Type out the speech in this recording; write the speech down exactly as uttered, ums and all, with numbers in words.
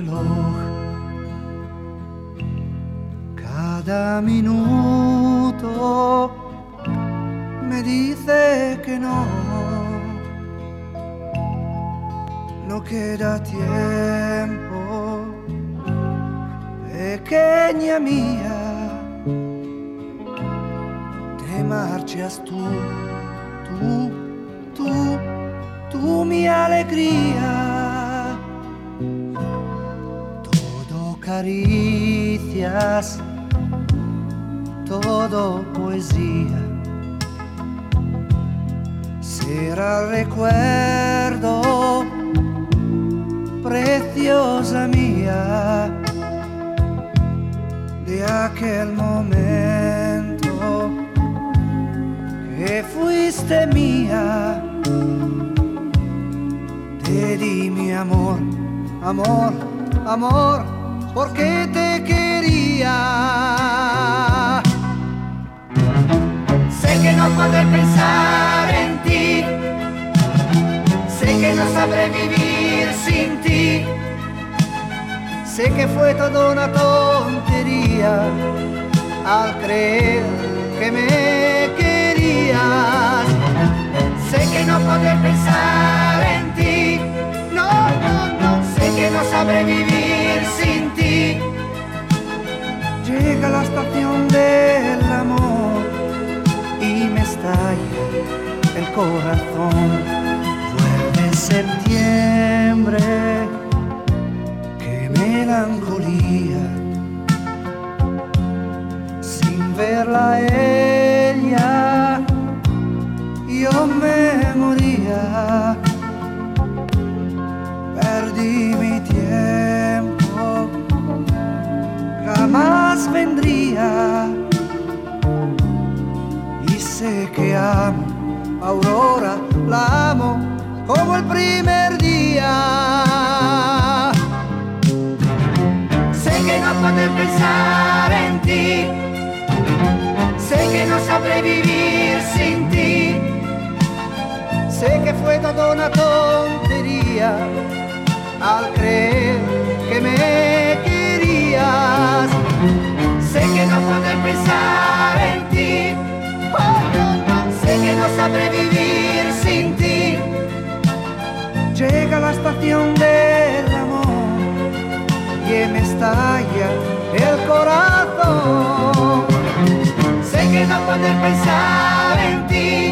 reloj. Cada minuto me dice que no, no queda tiempo, pequeña mía, te marchas tú, tú, tú, tú mi alegría, todo caricias, todo poesía. Será recuerdo, preciosa mía, de aquel momento que fuiste mía. Te di mi amor, amor, amor, porque te quería. Sé que no podré pensar en ti, sé que no sabré vivir sin ti, sé que fue toda una tontería al creer que me querías. Sé que no podré pensar en ti, no, no, no, sé que no sabré vivir sin ti. Llega la estación del amor y me estalla el corazón. Vuelve septiembre, qué melancolía, sin verla a ella yo me moría. Perdí mi tiempo, jamás vendría. Sé que amo a Aurora, la amo como el primer día. Sé que no podré pensar en ti, sé que no sabré vivir sin ti, sé que fue toda una tontería al creer que me querías. Sé que no podré pensar en ti, sé que no sabré vivir sin ti. Llega la estación del amor y me estalla el corazón. Sé que no podré pensar en ti,